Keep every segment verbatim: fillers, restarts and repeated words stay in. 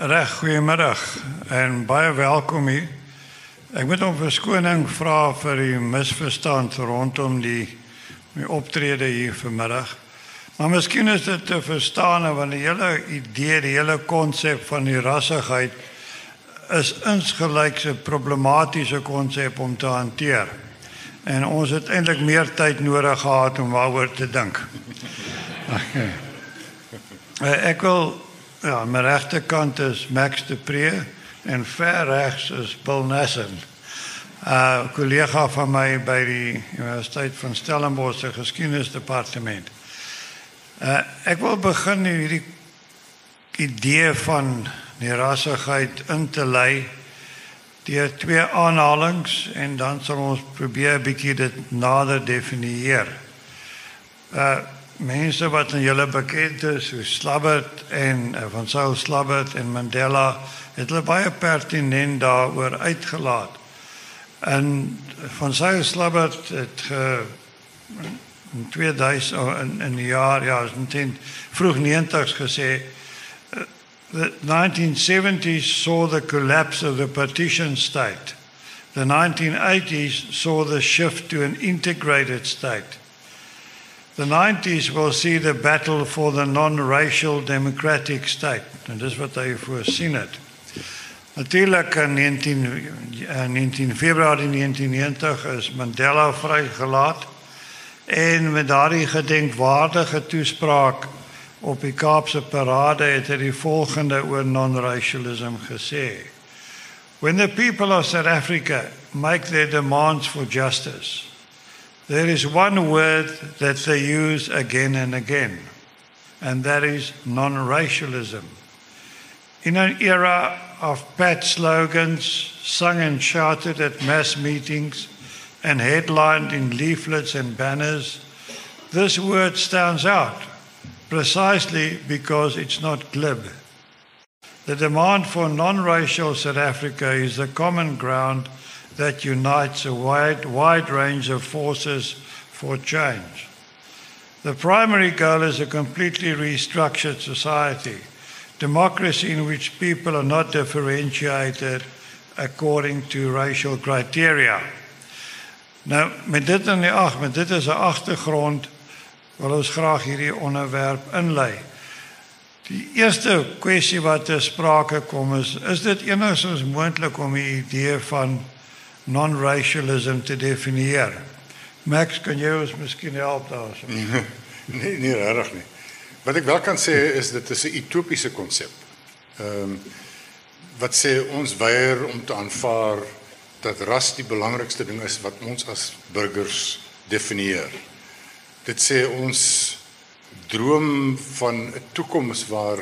Reg, goeiemiddag en baie welkom hier. Ek moet om verskoning vra vir die misverstand rondom die, die optrede hier vanmiddag. Maar miskien is dit te verstaan want die hele idee, die hele konsep van die rassigheid is insgelyks 'n problematiese konsep om te hanteer. En ons het eintlik meer tyd nodig gehad om daaroor te dink. Okay. Ek wil, ja, aan my regterkant is Max de Pre en ver regs is Bill Nassen, 'n uh, kollega van my by die Universiteit van Stellenbosch se geskiedenisdepartement. Uh, ek wil begin hierdie idee van die rassigheid in te lei deur twee aanhalings en dan sal ons probeer 'n bietjie dit nader definieer. Uh, mense wat aan julle bekend is, soos Slabbert en uh, van Saul Slabbert en Mandela, het hulle baie pertinent daaroor uitgelaat. En van Saul Slabbert het ge, in tweeduisend in, in die jaar ja, in vroeg negentigs gesê, the nineteen seventies saw the collapse of the partition state. The nineteen eighties saw the shift to an integrated state. The nineties will see the battle for the non-racial democratic state. En dis wat hy voorsien het. Natuurlijk in negentien Februarie negentien negentig is Mandela vrygelaat en met daardie gedenkwaardige toespraak op die Kaapse parade het hy die volgende oor non-racialism gesê. When the people of South Africa make their demands for justice, there is one word that they use again and again, and that is non-racialism. In an era of pat slogans sung and shouted at mass meetings and headlined in leaflets and banners, this word stands out precisely because it's not glib. The demand for non-racial South Africa is the common ground that unites a wide, wide range of forces for change. The primary goal is a completely restructured society, democracy in which people are not differentiated according to racial criteria. Nou, met dit in die ag, met dit as 'n agtergrond, wil ons graag hierdie onderwerp inlei. Die eerste kwessie wat ter sprake kom is, is dit enigstens moontlik om die idee van non-racialism te definieer? Max, kan jy ons miskien help daar? nee, nee, regtig nie. Wat ek wel kan sê is dit is 'n utopiese konsep. Ehm um, wat sê ons weier om te aanvaar dat ras die belangrikste ding is wat ons as burgers definieer. Dit sê ons droom van 'n toekoms waar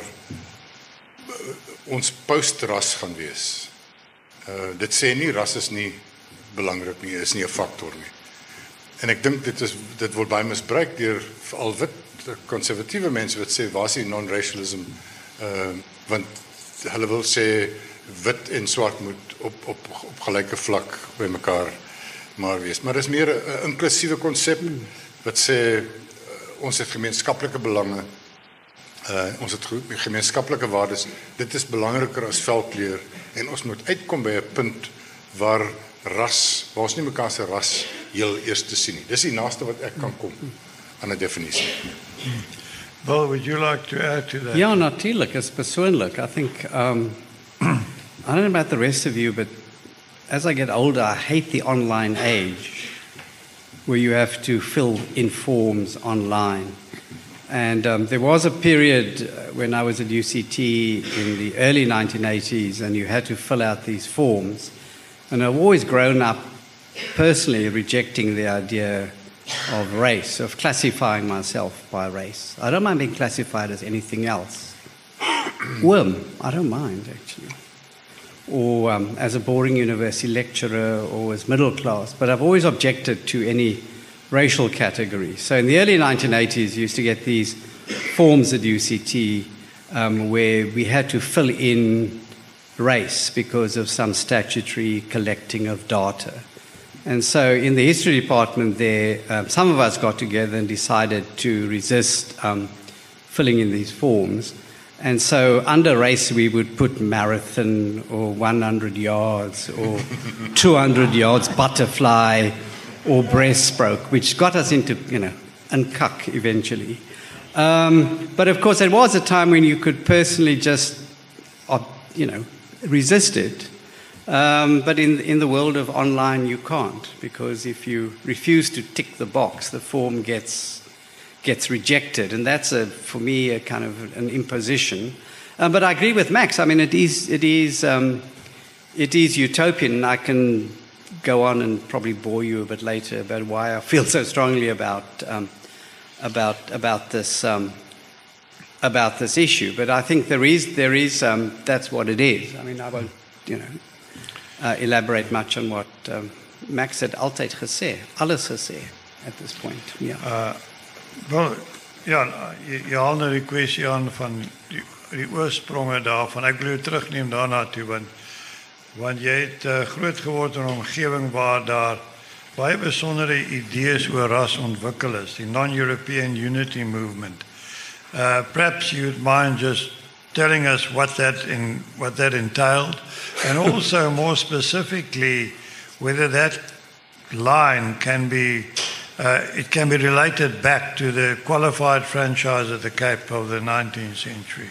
ons postras gaan wees. Uh, dit sê nie ras is nie belangrik nie, is nie 'n faktor nie. En ek dink dit is dit word baie misbruik deur veral wit konservatiewe mense wat sê waar is die non-racialism, uh, want hulle wil sê wit en swart moet op op op gelyke vlak by mekaar maar wees. Maar dis meer 'n inklusiewe konsep wat sê uh, ons het gemeenskaplike belange, uh, ons het gemeenskaplike waardes. Dit is belangriker as velkleur en ons moet uitkom by 'n punt waar ras, waar ons nie mekaar se ras heel eers te sien nie. Dis die naaste wat ek kan kom aan 'n definisie. Bill, would you like to add to that? Ja, natuurlijk, it's persoonlijk. I think, um, I don't know about the rest of you, but as I get older, I hate the online age where you have to fill in forms online. And um, there was a period when I was at U C T in the early nineteen eighties and you had to fill out these forms. And I've always grown up personally rejecting the idea of race, of classifying myself by race. I don't mind being classified as anything else. Worm, I don't mind actually. Or um, as a boring university lecturer or as middle class, but I've always objected to any racial category. So in the early nineteen eighties, you used to get these forms at U C T um, where we had to fill in race because of some statutory collecting of data. And so in the history department there, um, some of us got together and decided to resist um, filling in these forms. And so under race, we would put marathon or one hundred yards or two hundred yards butterfly or breaststroke, which got us into, you know, unkak eventually. Um, but of course, there was a time when you could personally just, uh, you know, resist it. Um, but in, in the world of online, you can't, because if you refuse to tick the box, the form gets gets rejected, and that's a, for me, a kind of an imposition. Uh, but I agree with Max. I mean, it is it is um, it is utopian. I can go on and probably bore you a bit later about why I feel so strongly about um, about about this um, about this issue. But I think there is there is um, that's what it is. I mean, I won't you know uh, elaborate much on what um, Max het altyd gesê, alles gesê at this point. Yeah. Uh, Wel, ja, jy, jy haal nou die kwessie aan van die, die oorspronge daarvan. Ek wil jou terugneem daarna toe, want, want jy het uh, groot geword in 'n omgewing waar daar baie besondere idees oor ras ontwikkel is, die non-European unity movement. Uh, perhaps you'd mind just telling us what that, in, what that entailed, and also more specifically whether that line can be Uh, it can be related back to the qualified franchise at the Cape of the nineteenth century.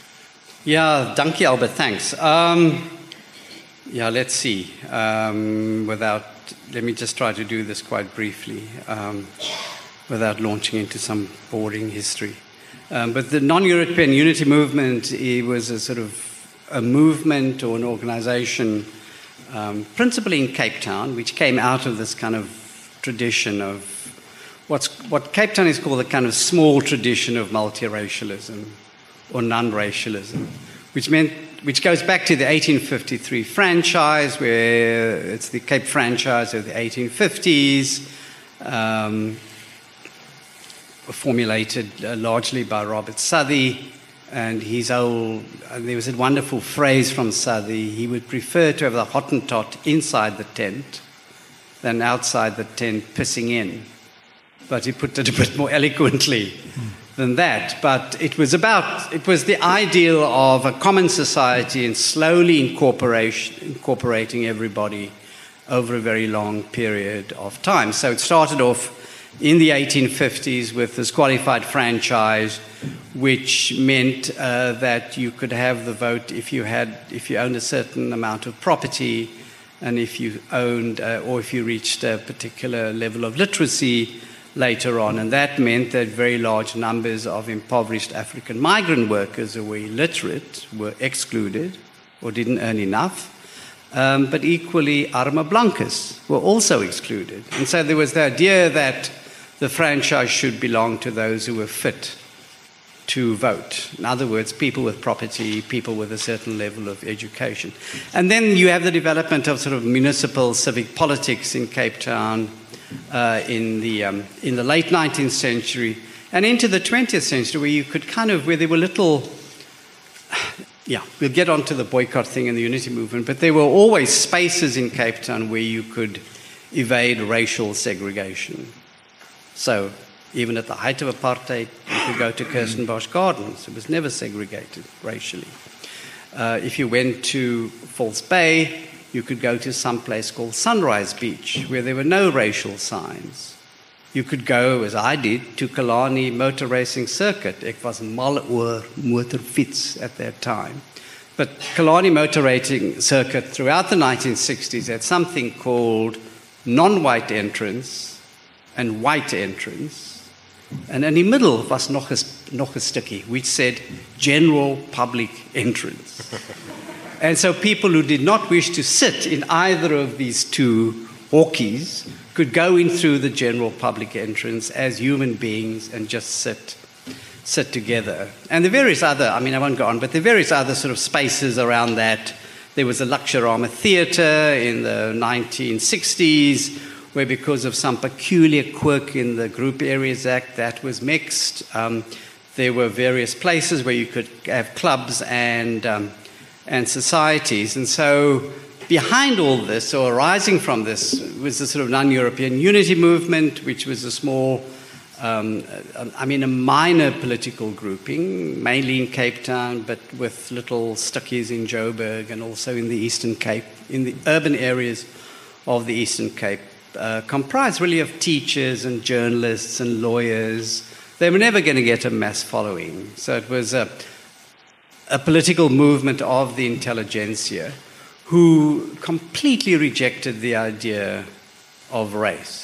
Yeah, dankie Albert, thanks. Um, yeah, let's see. Um, without, let me just try to do this quite briefly, um, without launching into some boring history. Um, but the non-European unity movement, it was a sort of a movement or an organization, um, principally in Cape Town, which came out of this kind of tradition of What's, what Cape Town is called a kind of small tradition of multiracialism or non-racialism, which meant, which goes back to the eighteen fifty-three franchise, where it's the Cape franchise of the eighteen fifties, um, formulated uh, largely by Robert Southey, and his old, and there was a wonderful phrase from Southey: he would prefer to have the Hottentot inside the tent than outside the tent pissing in. But he put it a bit more eloquently than that. But it was about, it was the ideal of a common society and slowly incorporation, incorporating everybody over a very long period of time. So it started off in the eighteen fifties with this qualified franchise, which meant uh, that you could have the vote if you had, if you owned a certain amount of property, and if you owned, uh, or if you reached a particular level of literacy later on. And that meant that very large numbers of impoverished African migrant workers who were illiterate were excluded or didn't earn enough. Um, but equally, arme blankes were also excluded. And so there was the idea that the franchise should belong to those who were fit to vote. In other words, people with property, people with a certain level of education. And then you have the development of sort of municipal civic politics in Cape Town uh, in the um, in the late nineteenth century and into the twentieth century, where you could kind of, where there were little, yeah, we'll get onto the boycott thing and the unity movement, but there were always spaces in Cape Town where you could evade racial segregation. So even at the height of apartheid, you could go to Kirstenbosch Gardens. It was never segregated racially. Uh, if you went to False Bay, you could go to some place called Sunrise Beach, where there were no racial signs. You could go, as I did, to Kalani Motor Racing Circuit. Ek was mal oor motorfiets at that time. But Kalani Motor Racing Circuit throughout the nineteen sixties had something called non-white entrance and white entrance. And in the middle was nog 'n nog 'n stukkie which said general public entrance. And so people who did not wish to sit in either of these two hawkies could go in through the general public entrance as human beings and just sit sit together. And the various other, I mean, I won't go on, but the various other sort of spaces around that. There was a Lakshorama Theatre in the nineteen sixties, where because of some peculiar quirk in the Group Areas Act, that was mixed. Um, there were various places where you could have clubs and um, and societies. And so behind all this, or arising from this, was the sort of non-European unity movement, which was a small um, I mean, a minor political grouping, mainly in Cape Town, but with little stukkies in Joburg and also in the Eastern Cape, in the urban areas of the Eastern Cape, uh, comprised really of teachers and journalists and lawyers. They were never going to get a mass following. So it was a, a political movement of the intelligentsia who completely rejected the idea of race.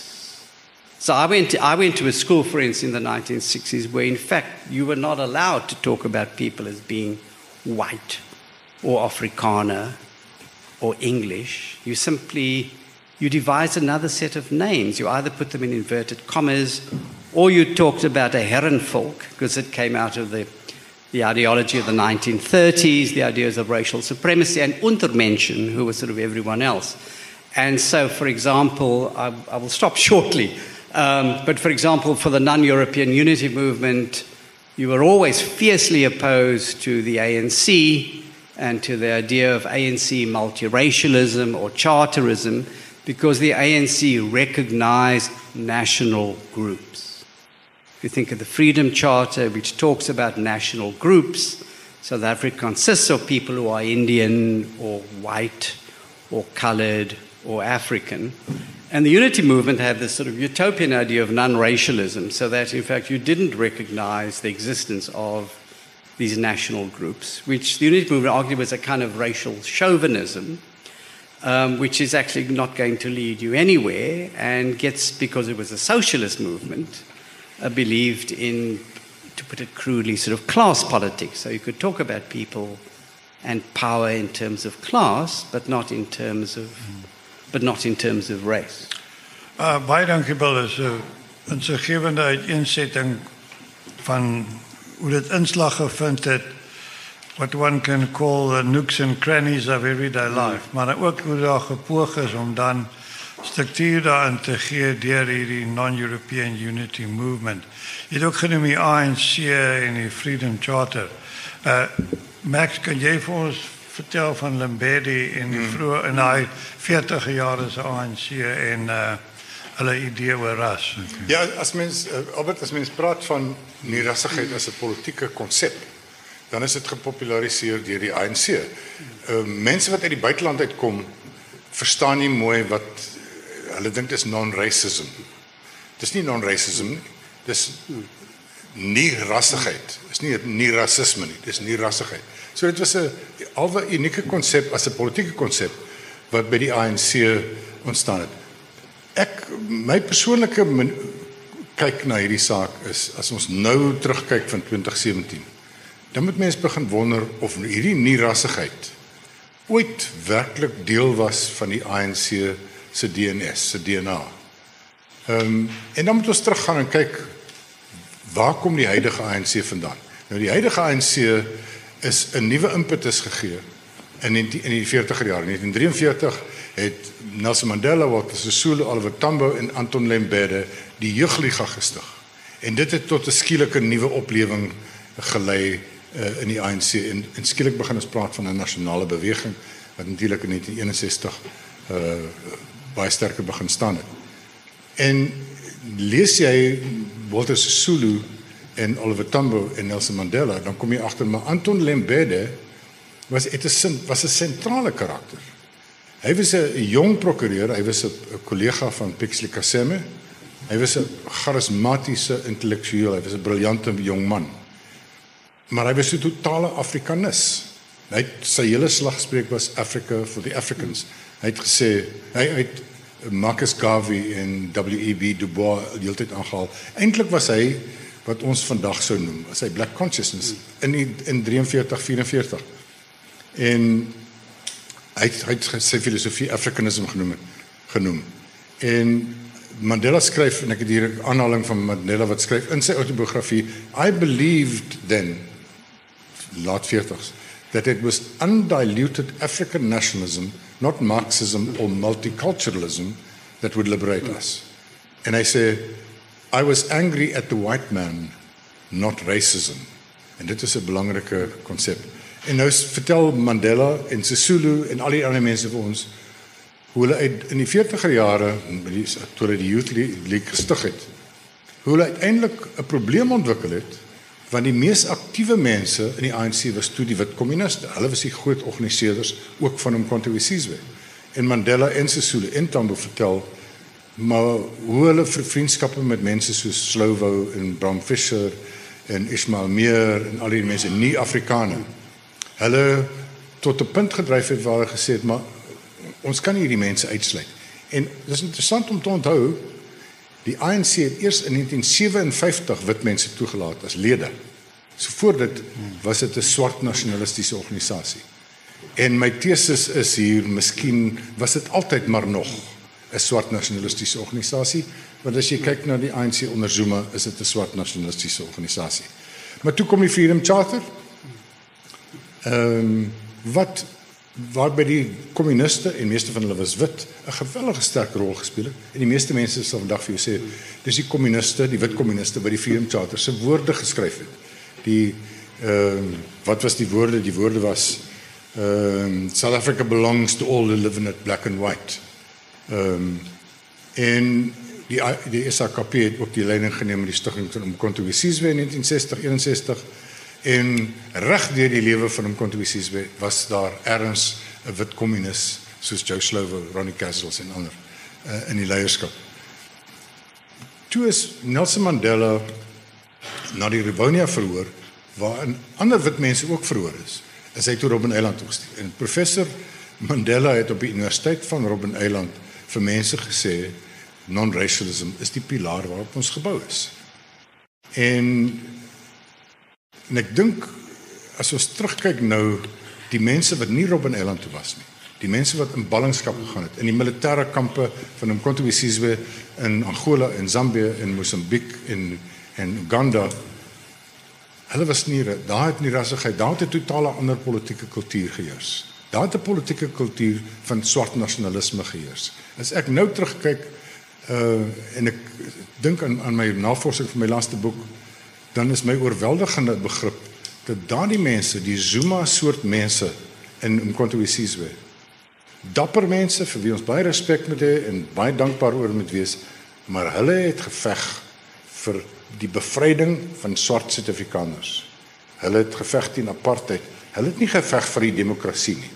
So I went, to, I went to a school, for instance, in the nineteen sixties, where in fact you were not allowed to talk about people as being white or Afrikaner or English. You simply, you devised another set of names. You either put them in inverted commas or you talked about a herrenvolk, because it came out of the, the ideology of the nineteen thirties, the ideas of racial supremacy, and Untermenschen, who was sort of everyone else. And so, for example, I, I will stop shortly, um, but for example, for the non-European unity movement, you were always fiercely opposed to the A N C and to the idea of A N C multiracialism or charterism, because the A N C recognized national groups. If you think of the Freedom Charter, which talks about national groups, South Africa consists of people who are Indian or white or colored or African. And the unity movement had this sort of utopian idea of non-racialism, so that in fact you didn't recognize the existence of these national groups, which the unity movement argued was a kind of racial chauvinism, um, which is actually not going to lead you anywhere, and gets, because it was a socialist movement, uh, believed in, to put it crudely, sort of class politics. So you could talk about people and power in terms of class, but not in terms of, but not in terms of race. Uh, baie dankie Bill, is 'n insiggewende uiteensetting van hoe dit inslag gevind het, what one can call the nooks and crannies of everyday life, maar ook hoe daar gepoog is om dan structuur daarin te gee deur hierdie non-European unity movement. Jy het ook genoem die A N C en die Freedom Charter. Uh, Max, kan jy vir ons vertel van Lembede en die vroeë in daai veertiger jare se A N C en uh, hulle idee oor ras? Okay. Ja, as mens uh, Albert, as mens praat van nie-rassigheid as 'n politieke konsep, dan is dit gepopulariseer deur die A N C. Uh, mense wat uit die buiteland uitkom, verstaan nie mooi wat hulle dink is non-racism. Dis nie non-racism nie. Dis nie rassigheid. Dis nie nie rasisme nie. Dis nie rassigheid. So dit was 'n alwe unieke konsep as 'n politieke konsep wat by die A N C ontstaan het. Ek my persoonlike kyk na hierdie saak is, as ons nou terugkyk van twintig sewentien, dan moet mens begin wonder of hierdie nie-rassigheid ooit werklik deel was van die A N C se D N S, se D N A. Ehm um, en dan moet ons teruggaan en kyk, waar kom die huidige A N C vandaan? Nou die huidige A N C is 'n nuwe impetus gegee in die, in die veertiger jare. In negentien drieënveertig het Nelson Mandela, Walter Sisulu, Oliver Tambo en Anton Lembede die Jeugliga gestig. En dit het tot 'n skielike nuwe oplewing gelei uh, in die A N C. En, en skielik begin ons praat van 'n nasionale beweging wat natuurlik in negentien eenenzestig uh, baie sterker begin staan het. En lees jy Walter Sisulu en Oliver Tambo en Nelson Mandela, dan kom jy agter, maar Anton Lembede was het 'n was 'n sentrale karakter. Hy was 'n jong prokureur, hy was 'n kollega van Pixley Kaseme. Hy was 'n charismatiese intellektueel, hy was 'n briljante jong man. Maar hy was 'n totale Afrikanis. Hy het, sy hele slagspreuk was Africa for the Africans. Hy het gesê, hy het Marcus Garvey en W E B Du Bois die hele tyd aangehaal. Eintlik was hy wat ons vandag sou noem, as hy black consciousness in die, in drieënveertig vyf-en-veertig. En hy het, hy het sy filosofie Africanism genoem, genoem. En Mandela skryf, en ek het hier 'n aanhaling van Mandela wat skryf in sy autobiografie, I believed then, laat veertigs, that it was undiluted African nationalism, not Marxism or multiculturalism, that would liberate us. And I say, I was angry at the white man, not racism. En dit is 'n belangrike konsep. En nou vertel Mandela en Sisulu en al die ander mense vir ons hoe hulle uit in die veertiger jare, toe hulle die Youth League gestig het, hoe hulle uiteindelik 'n probleem ontwikkel het, want die mees aktiewe mense in die A N C was toe die wit kommuniste. Hulle was die groot organiseerders ook van Umkhonto we Sizwe. En Mandela en Sisulu en Tambo vertel maar hoe hulle vriendskappe met mense soos Slovo en Bram Fischer en Ismail Meer en al die mense nie Afrikane. Hulle tot 'n punt gedryf het waar hulle gesê het, maar ons kan nie hierdie mense uitsluit. En dit is interessant om te onthou, die A N C het eers in negentien sewenvyftig wit mense toegelaat as lede. So voor dit was dit 'n swart nasionalistiese organisasie. En my tesis is hier, miskien was dit altyd maar nog 'n swart nasionalistiese organisasie, want as jy kyk na die A N C onder Zuma, is dit 'n swart nasionalistiese organisasie. Maar toe kom die Freedom Charter. Ehm um, wat waarby die kommuniste, en meeste van hulle was wit, 'n geweldige sterk rol gespeel het. En die meeste mense sal vandag vir jou sê, dis die kommuniste, die wit kommuniste by die Freedom Charter se woorde geskryf het. Die ehm um, wat was die woorde? Die woorde was ehm um, South Africa belongs to all who live in it, black and white. Ehm um, en die die S A K P het ook die leiding geneem met die stigting van Umkhonto we Sizwe in negentien sestig eenenzestig. En reg deur die lewe van Umkhonto we Sizwe was daar ergens 'n wit kommunis soos Joe Slovo, Ronnie Castles en ander uh, in die leierskap. Toe is Nelson Mandela na die Rivonia verhoor, waar 'n ander wit mense ook verhoor is, is hy toe Robben Island toegestuur. En professor Mandela het op die Universiteit van Robben Island vir mense gesê, non-racialism is die pilaar waarop ons gebou is. En En ek dink, as ons terugkyk nou, die mense wat nie Robben Island toe was nie, die mense wat in ballingskap gegaan het, in die militêre kampe van Umkhonto we Sizwe in Angola, in Zambië, in Mosambiek, in, in Uganda, hulle was nie, daar het nie rassigheid, daar het 'n totale ander politieke kultuur geheers. Daar het 'n politieke kultuur van swart nasionalisme geheers. As ek nou terugkyk, uh, en ek dink aan, aan my navorsing van my laaste boek, dan is my oorweldigende begrip dat daardie mense, die Zuma soort mense in Umkhonto we Sizwe, dapper mense vir wie ons baie respek moet hê en baie dankbaar oor moet wees, maar hulle het geveg vir die bevryding van swart Suid-Afrikaners. Hulle het geveg teen apartheid. Hulle het nie geveg vir die demokrasie nie.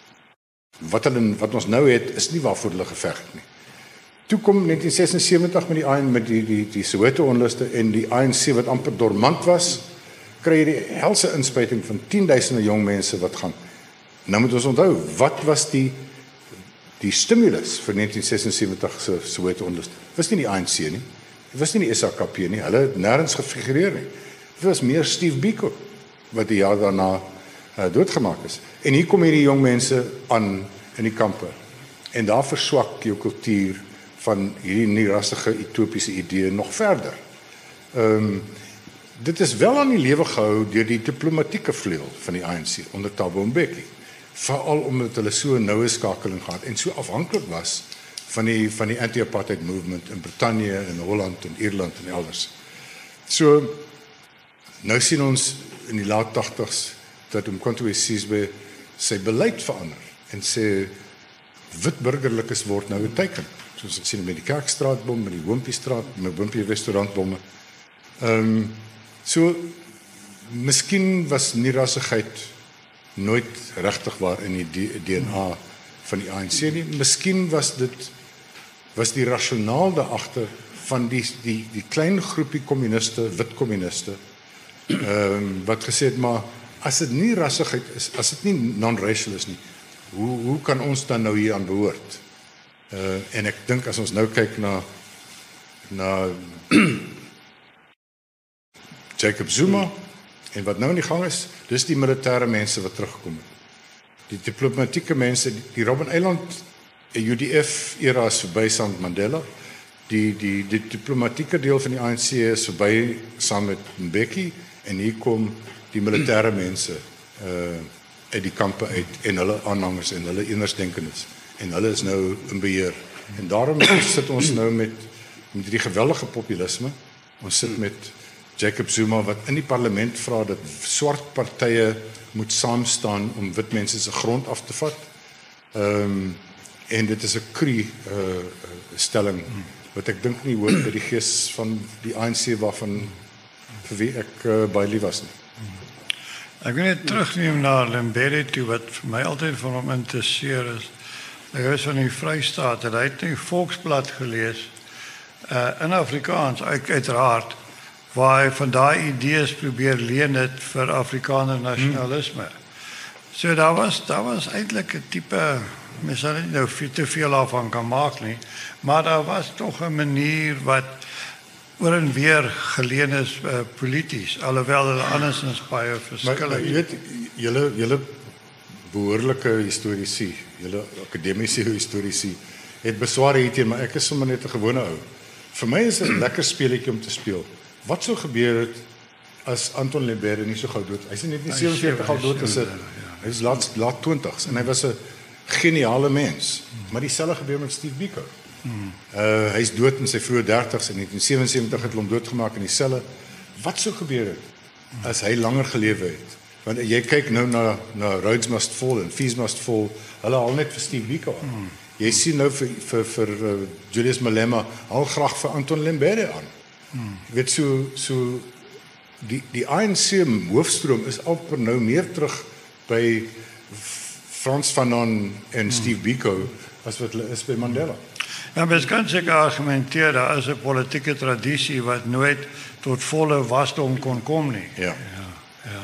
Wat hulle wat ons nou het, is nie waarvoor hulle geveg het nie. Toe kom negentien sesensewentig met die A N C met die die die Soweto onluste en die A N C wat amper dormant was, kry jy die helse inspuiting van tienduisende jong mense wat gaan. Nou moet ons onthou, wat was die die stimulus vir negentien sesensewentig se Soweto onluste? Was nie die A N C nie. Dit was nie die S A K P nie. Hulle het nêrens gefigureer nie. Dit was meer Steve Biko wat die jaar daarna uh, doodgemaak is. En hier kom hierdie jong mense aan in die kampe. En daar verswak jou kultuur van hierdie nie-rassige utopiese idee nog verder. Ehm um, dit is wel aan die lewe gehou deur die diplomatieke vleuel van die A N C onder Thabo Mbeki, veral omdat hulle so 'n noue skakeling gehad en so afhanklik was van die van die anti-apartheid movement in Brittanje en Holland en Ierland en elders. So nou sien ons in die laat tagtigs dat Umkhonto we Sizwe sy beleid verander en sê wit burgerlikes word nou 'n teiken. Soos ons sien met die Kerkstraatbom, met die Wimpiestraat, met Wimpie restaurantbomme. Ehm um, so miskien was nie rassigheid nooit regtig waar in die D N A van die A N C nie. Miskien was dit was die rasionaal daar agter van die die die klein groepie kommuniste, wit kommuniste. Ehm um, wat gesê het, maar as dit nie rassigheid is, as dit nie non-racial is nie, hoe hoe kan ons dan nou hier aan behoort? Uh, en ek dink as ons nou kyk na na Jacob Zuma en wat nou in die gang is, dis die militêre mense wat teruggekom het. Die diplomatieke mense, die Robben Island U D F era is verby saam met Mandela. Die die die diplomatieke deel van die A N C is verby saam met Mbeki en hier kom die militêre mense uh uit die kampe uit en hulle aanhangers en hulle eensdenkendes. En hulle is nou in beheer. En daarom sit ons nou met met die geweldige populisme. Ons sit met Jacob Zuma wat in die parlement vra dat swart partye moet saam staan om wit mense se grond af te vat. Ehm um, en dit is 'n krie uh, stelling wat ek dink nie hoort by die gees van die A N C waarvan vir wie ek uh, baie lief was nie. Ek wil net terugneem na Lembede toe wat vir my altyd van hom interesseer is. Hy was van die Vrystaat en hy het die Volksblad gelees uh, in Afrikaans uit, uiteraard waar hy van daai idees probeer leen het vir Afrikaner nasionalisme. Hmm. So daar was daar was eintlik 'n tipe mens sal nie nou te veel daarvan kan maak nie, maar daar was tog 'n manier wat oor en weer geleen is uh, polities, alhoewel hulle andersins baie verskillend. Maar, maar jy weet, julle julle behoorlike historiese, julle akademiese historiese het besware hierteen, maar ek is sommer net 'n gewone ou. Vir my is dit 'n lekker speletjie om te speel. Wat sou gebeur het as Anton Lembede nie so gou dood? Hy's net nie sewenveertig al dood as 'n hy is laat laat twintigs en hy was 'n geniale mens. Maar dieselfde gebeur met Steve Biko. Uh hy's dood in sy vroeë dertigs en in negentien sewensewentig het hulle hom doodgemaak in die selle. Wat sou gebeur het as hy langer gelewe het? Want jy kyk nou na na Rhodes Must Fall en Fees Must Fall, hulle al net vir Steve Biko aan. Hmm. Jy sien nou vir vir vir uh, Julius Malema al graag vir Anton Lembede aan. Hmm. Jy weet so so die die A N C hoofstroom is amper nou meer terug by Frans Fanon en Steve Biko as wat hulle is by Mandela. Ja, mens kan seker argumenteer daar is 'n politieke tradisie wat nooit tot volle wasdom kon kom nie. Ja. Ja. Ja.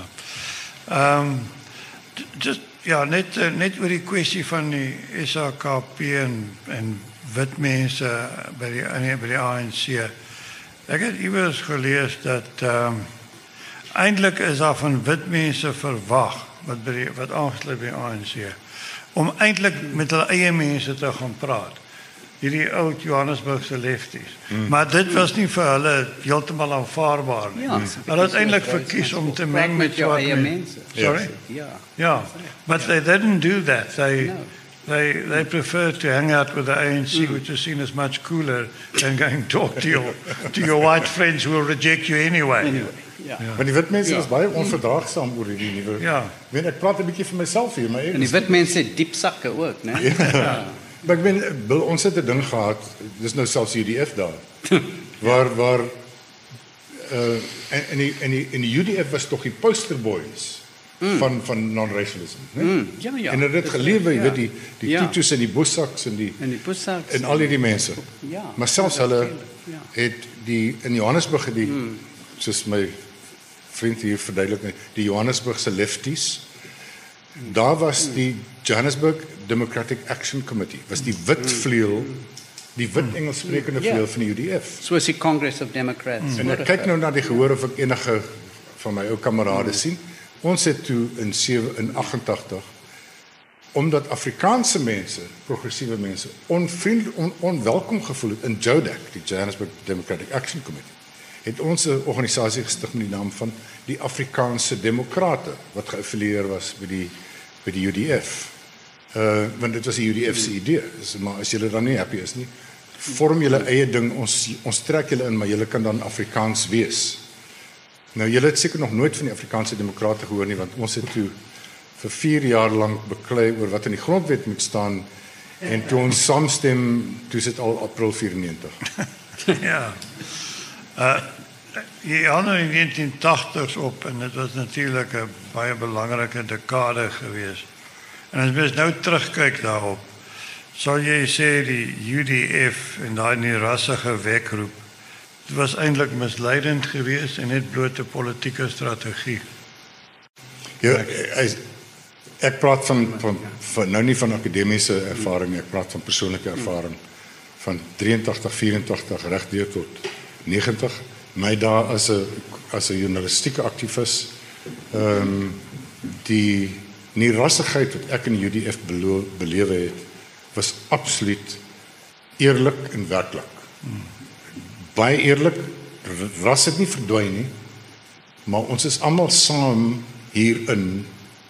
Ehm um, just ja, net net oor die kwessie van die S A K P en en wit mense by die by die A N C. Ek het iewers gelees dat ehm um, eintlik is daar van wit mense verwag wat by die, wat aangesluit by die A N C om eintlik met hulle eie mense te gaan praat. Hierdie oud Johannesburgse lefties. Mm. Maar dit was nie vir hulle heeltemal aanvaarbaar nie. Ja, hulle het eintlik verkies om te meng met jou eie mense. Sorry? Ja. Ja. But they didn't do that. They No. They they prefer to hang out with the A N C, mm. which is seen as much cooler than going to talk to your to your white friends who will reject you anyway. Anyway, ja. Ja. Maar die wit mense Ja. is baie onverdraagsaam oor hierdie nuwe. Ja. Ek weet ek praat 'n bietjie vir myself hier, maar En die wit mense het diep sakke ook, né? Ja. Maar ek ben Bill, ons het 'n ding gehad, dis nou selfs U D F daar. waar waar uh en en die en die en die U D F was tog die poster boys mm. van van non-racialism, né? Mm, ja, ja. En hulle het gelewe, jy ja. weet die die Ja. Tutus en die Bossaks en die En die Bossaks en al hierdie mense. Ja. Maar selfs hulle Ja. het die in Johannesburg het die mm. soos my vriend hier verduidelik, die Johannesburgse lefties. Daar was die Johannesburg Democratic Action Committee, was die wit vleuel, die wit Engelssprekende vleuel van die U D F. Soos die Congress of Democrats. En ek kyk nou na die gehoor of ek enige van my ou kamerade sien. Ons het toe in sewe in agt-en-tagtig omdat Afrikaanse mense, progressiewe mense, onvriendelik on, onwelkom gevoel het in JODAC, die Johannesburg Democratic Action Committee, het ons 'n organisasie gestig met die naam van die Afrikaanse Demokrate wat geaffilieer was by die by die U D F. Uh want dit was die U D F se idee. Dus, maar as julle dan nie happy is nie, vorm julle eie ding, ons ons trek julle in, maar julle kan dan Afrikaans wees. Nou julle het seker nog nooit van die Afrikaanse Demokrate gehoor nie, want ons het toe vir vier jaar lank beklei oor wat in die grondwet moet staan en toe ons saamstem, toe sit al April vyrennegentig. Ja. Uh jy had nou in die negentien tachtigs op en dit was natuurlik 'n baie belangrike dekade geweest. En as mens nou terugkyk daarop, sal jy sê die U D F en daai rassige wekroep, dit was eintlik misleidend geweest en net bloot 'n politieke strategie. Ja, ek, ek praat van, van, van nou nie van akademiese ervaring, ek praat van persoonlike ervaring van drieëntagtig, vyreentagtig regdeur tot negentig. My daar as 'n as 'n journalistieke aktivis, ehm um, die nie rassigheid wat ek in die U D F belo- belewe het, was absoluut eerlik en werklik. Hmm. Baie eerlik, ras het nie verdwyn nie, maar ons is almal saam hierin,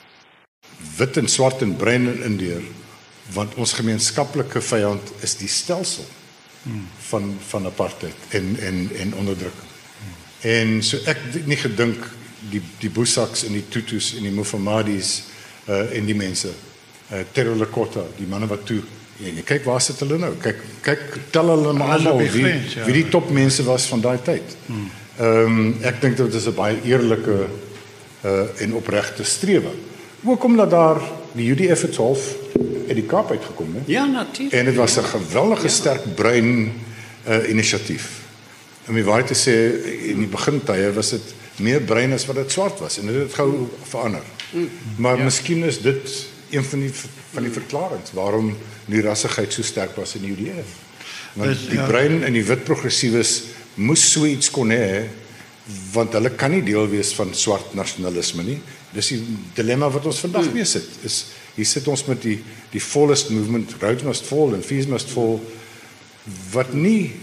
wit en swart en bruin en indiër, want ons gemeenskaplike vyand is die stelsel hmm. van van apartheid en en en onderdrukking. Hmm. En so ek het nie gedink die die Bossaks en die Tutus en die Mofamadis uh, en die mense uh, Terro Lekota, die manne wat toe En jy kyk waar sit hulle nou? Kyk kyk tel hulle maar Hulle is op almal die wie grens, ja. wie die topmense was van daai tyd. Ehm um, ek dink dit is 'n baie eerlike uh en opregte strewe. Ook omdat daar die U D F het half uit die Kaap uitgekom het. Ja, natuurlijk. En dit was 'n geweldige sterk bruin uh inisiatief. Om die waarheid te sê, in die begintye was dit meer bruin as wat dit swart was en dit het gou verander. Maar ja. Miskien is dit een van die van die verklaringe waarom die rassigheid so sterk was in die U D F. Want Dus, die ja. bruin en die wit progressiewes moes so iets kon hê want hulle kan nie deel wees van swart nasionalisme nie. Dis die dilemma wat ons vandag hmm. mee sit. Is hier sit ons met die die fullest movement, Rhodes must fall and fees must fall wat nie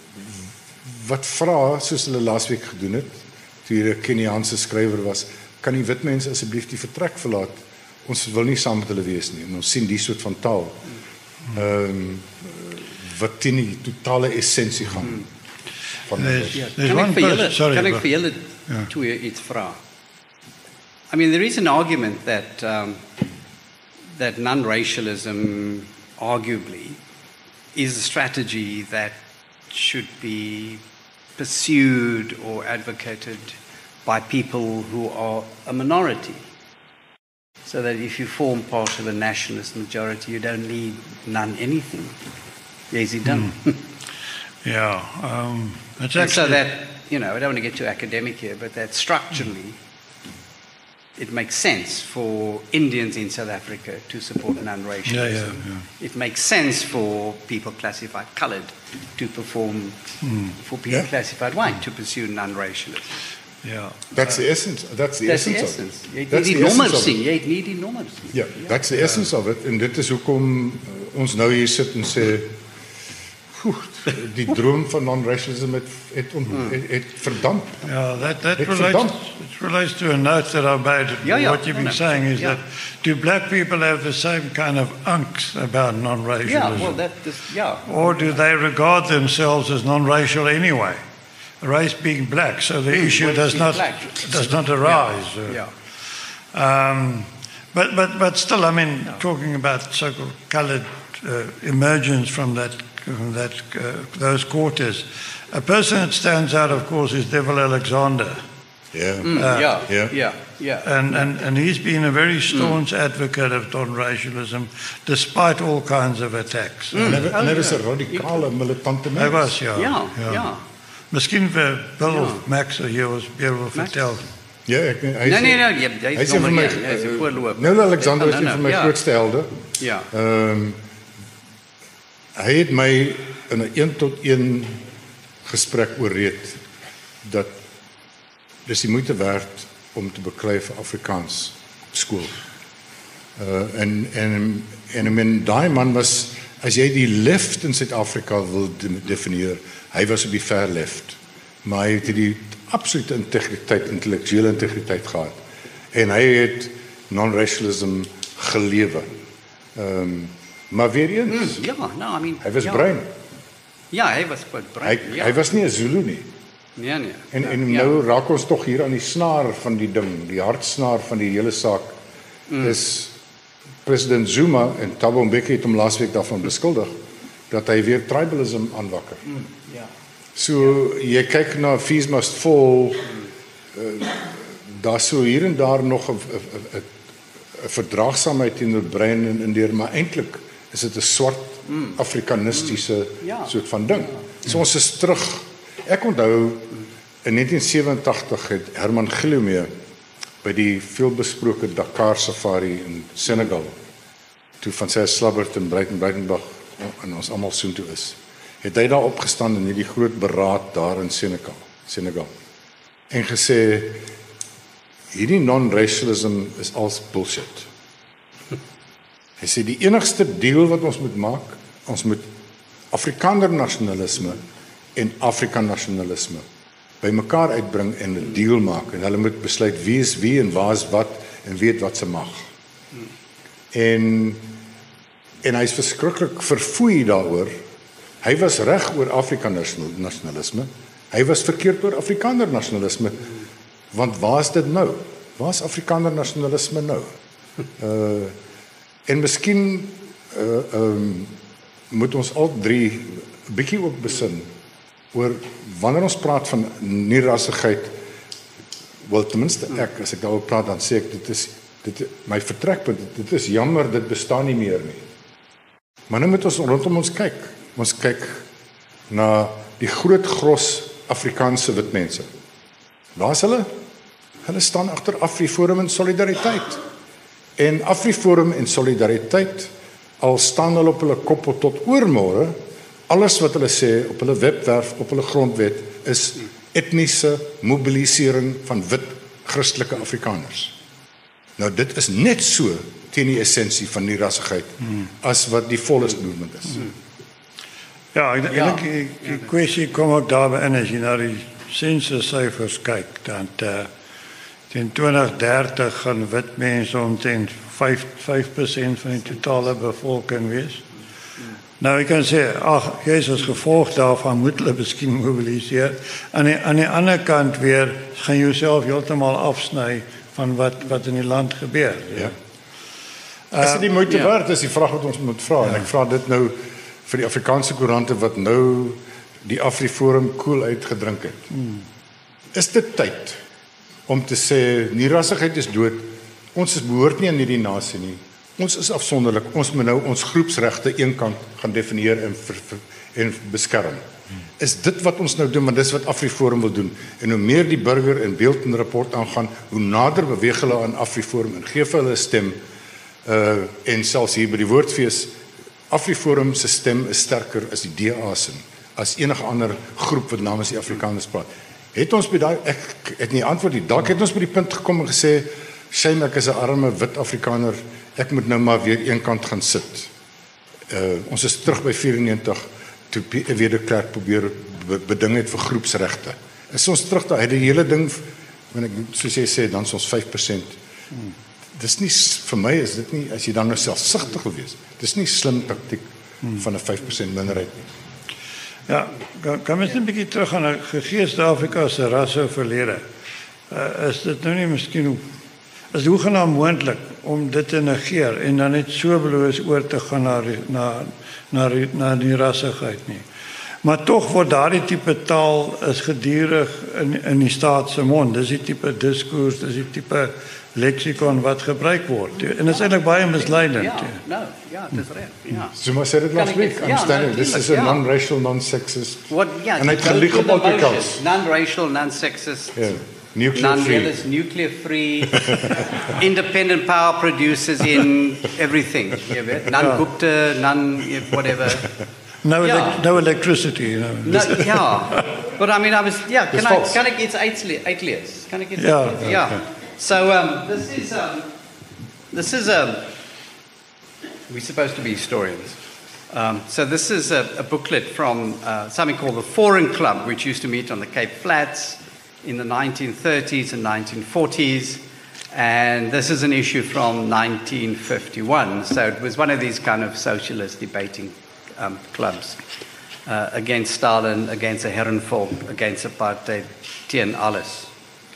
wat vra soos hulle laasweek gedoen het. Toe hier 'n Keniaanse skrywer was, kan die wit mense asseblief die vertrek verlaat? Ons wil nie saam met hulle wees nie. En ons sien die soort van taal. Ehm um, wat teen die totale essensie gaan. Van There's, Ja, there's kan one ek vir julle, person, sorry. kan ek but- vir julle Ja. twee iets vra? I mean, there is an argument that um, that non-racialism, arguably, is a strategy that should be pursued or advocated by people who are a minority. So that if you form part of a nationalist majority, you don't need none anything. Yes, you don't. Yeah, um, it's And so actually, that, you know, I don't want to get too academic here, but that structurally, it makes sense for Indians in South Africa to support non-racialism. Yeah, yeah, yeah. It makes sense for people classified coloured to perform, for people Yeah. classified white to pursue non-racialism. yeah. That's the essence. That's the That's the essence, essence. of Jy it. het That's nie the die essence nommers of sien, it. jy het nie die nommers nie. Ja, that's the essence of it en dit is hoekom uh, ons nou hier sit en sê "Oeh, die droom van non-racialism het het, on, het, het verdamp. Yeah, that, that It's relates, verdampt. it relates to a note that I made. Yeah, yeah. What you've been No, no. saying is Yeah. that do black people have the same kind of angst about non-racialism? Yeah, well, that is, yeah. Or do they regard themselves as non-racial anyway? Race being black, so the issue race does being not black. does not arise. Uh, Yeah. Um, but but but still, I mean, talking about so-called coloured uh, emergence from that from that uh, those quarters, a person that stands out, of course, is Devil Alexander, Ja. Mm, yeah, yeah. yeah, yeah. and and and he's been a very staunch advocate of non-racialism, despite all kinds of attacks. En hy en hy was 'n radikale militante mens. Hy was ja. Ja, ja. Miskien vir Bill Ja. of Max of hier ons meer wil vertel. Ja, ek hy Nee, nee, nee, jy, jy Hy is is een van nommer my een, jy is een voorloper. Nou Alexander is Ja, een nou, van my ja. grootste helde. Ja. Ehm hy het my in 'n een tot een gesprek ooreed dat dis die moeite werd om te beklei vir Afrikaans op skool. Uh en en en I mean daai man was as jy die left in Suid-Afrika wil de- definieer, hy was op die ver left. Maar hy het die absolute integriteit, intellektuele integriteit gehad. En hy het non-racialism gelewe. Ehm um, maar weer eens, Ja, nou, I mean... hy was ja. bruin. Ja, hy was quite Hy bruin. Ja. hy was nie 'n Zulu nie. Nee, nee. En ja, en ja. nou raak ons tog hier aan die snaar van die ding, die hartsnaar van die hele saak. Mm. Is president Zuma en Thabo Mbeki het hom laasweek daarvan beskuldig dat hy weer tribalism aanwakker. Mm, ja. So jy kyk na Fees Must Fall, uh, daar so hier en daar nog 'n 'n 'n 'n verdraagsaamheid teenoor brein en indeer, maar eintlik is dit 'n swart Afrikanistiese Ja. soort van ding. So ons is terug. Ek onthou in negentien sewenentagtig het Herman Gillomee by die veelbesproke Dakar Safari in Senegal, toe van sy Slabbert en Breiten Breitenberg en ons almal soontoe is, het hy daar opgestaan in hierdie groot beraad daar in Senegal, Senegal en gesê hierdie non-racialism is als bullshit. Hy sê die enigste deal wat ons moet maak, ons moet Afrikaner nasionalisme en Afrika nasionalisme by mekaar uitbring en 'n deal maak en hulle moet besluit wie is wie en waar is wat en weet wat se mag. En en hy's verskriklik verfoei daaroor. Hy was reg oor Afrika nasionalisme. Hy was verkeerd oor Afrikaner nasionalisme. Want waar is dit nou? Waar is Afrikaner nasionalisme nou? Uh en miskien uh um moet ons al drie 'n bietjie ook besin oor wanneer ons praat van nie-rassigheid, wel ten minste ek, as ek daaroor praat, dan sê ek, dit is dit, my vertrekpunt, dit is jammer, dit bestaan nie meer nie. Maar nou moet ons rondom ons kyk. Ons kyk na die groot gros Afrikaanse wit mense. Waar is hulle? Hulle staan agter AfriForum en Solidariteit. En AfriForum en Solidariteit, al staan hulle op hulle koppe tot oormôre, alles wat hulle sê op hulle webwerf, op hulle grondwet, is etniese mobilisering van wit Christelike Afrikaners. Nou dit is net so teen die essensie van die rassigheid hmm. as wat die Volles movement is. Hmm. Ja, ek dink die, die kwessie kom ook daarby in as jy na die sensussyfers kyk, dan uh, teen twintig dertig gaan wit mense omtrent vyf persent van die totale bevolking wees. Nou ek kan sê, ag, Jesus gevolg daarvan moet hulle miskien mobiliseer. Aan die aan die ander kant weer gaan jouself heeltemal afsny van wat wat in die land gebeur. Ja. Is dit die moeite uh, werd, is die vraag wat ons moet vra. Ja. En ek vra dit nou vir die Afrikaanse koerante wat nou die AfriForum koel uitgedrink het. Hmm. Is dit tyd om te sê nie-rassigheid is dood. Ons is behoort nie aan hierdie nasie nie. Ons is afsonderlik. Ons moet nou ons groepsregte eenkant gaan definieer en ver, ver, en beskerm. Hmm. Is dit wat ons nou doen, want dis wat AfriForum wil doen. En hoe meer die burger en beeld en rapport aangaan, hoe nader beweeg hulle aan AfriForum en gee vir hulle 'n stem. Uh, en selfs hier by die woordfees, AfriForum se stem is sterker as die D A se, as enige ander groep wat namens die Afrikaners praat. Het ons by daai, ek het nie antwoord nie, dalk het ons by die punt gekom en gesê, shame, ek is 'n arme wit Afrikaner, ek moet nou maar weer eenkant gaan sit. Uh, ons is terug by vyfennegentig, toe weer de Klerk probeer beding het vir groepsregte. Is ons terug daar, het die hele ding, wanneer ek, soos jy sê, dan is ons vyf persent. Hmm. Dis nie, vir my is dit nie, as jy dan nou selfsugtig wil wees, dis nie slim taktiek hmm. van 'n vyf persent minderheid nie. Ja, kan, kan mens 'n bietjie terug gaan na gegeeste Afrika se rasse verlede. Uh, is dit nou nie miskien is hoegenaamd moontlik om dit te negeer en dan net so bloos oor te gaan na na na na die rassigheid nie. Maar tog word daardie tipe taal is gedurig in in die staat se mond. Dis die tipe diskurs, dis die tipe leksikon wat gebruik word. En dit is eintlik baie misleidend. Ja, no, ja, dis reg. Ja. Zuma said it last week. I'm standing. This is a non-racial, non-sexist. What? Yeah. En hy het gelieg op elke kant. Non-racial, non-sexist. Yeah. Nuclear free. Nuclear free. Independent power producers in everything. Non-Gupta, non whatever. No, yeah. elec no electricity. You know. No, yeah. But I mean, I was, yeah, can I, can I get uitlees? Can I get yeah. yeah. yeah. So um, this is, um, this is a, we're supposed to be historians. Um, so this is a, a booklet from uh, something called the Foreign Club, which used to meet on the Cape Flats in the nineteen thirties and nineteen forties. And this is an issue from nineteen fifty-one. So it was one of these kind of socialist debating um, clubs uh, against Stalin, against the Herrenvolk, against apartheid, teen alles.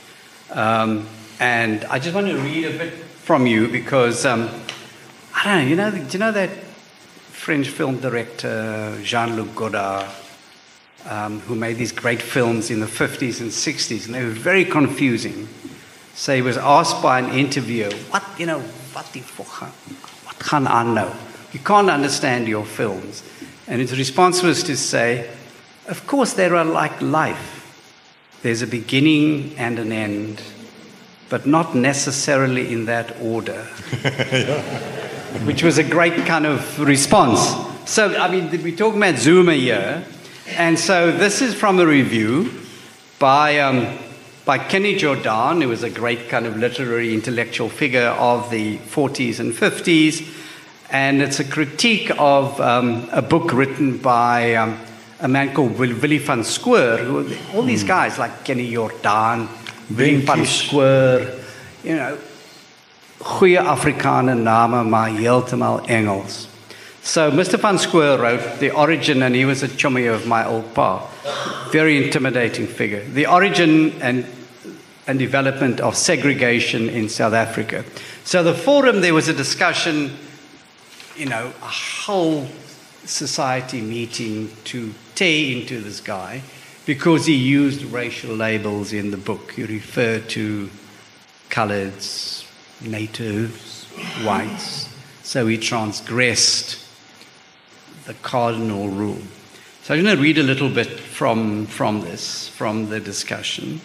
Um, and I just want to read a bit from you because, um, I don't know, you know, do you know that French film director Jean-Luc Godard, um, who made these great films in the fifties and sixties, and they were very confusing. So he was asked by an interviewer, what, you know, what the fuck, what gaan aan nou? You can't understand your films. And his response was to say, of course they are like life. There's a beginning and an end, but not necessarily in that order. Yeah. Which was a great kind of response. So, I mean, we're talking about Zuma here. And so this is from a review by, um, by Kenny Jordan, who was a great kind of literary intellectual figure of the forties and fifties. And it's a critique of um, a book written by um, a man called Willie van Square, who all these guys like Kenny Jordan, Willie van Square, you know, goeie Afrikaner name, maar heeltemal Engels. So Mister van Square wrote The Origin, and he was a chummy of my old pa. Very intimidating figure. The Origin and, and Development of Segregation in South Africa. So the forum, there was a discussion, you know, a whole society meeting to tear into this guy because he used racial labels in the book. He referred to coloreds, natives, whites. So he transgressed the cardinal rule. So I'm going to read a little bit from, from this, from the discussion,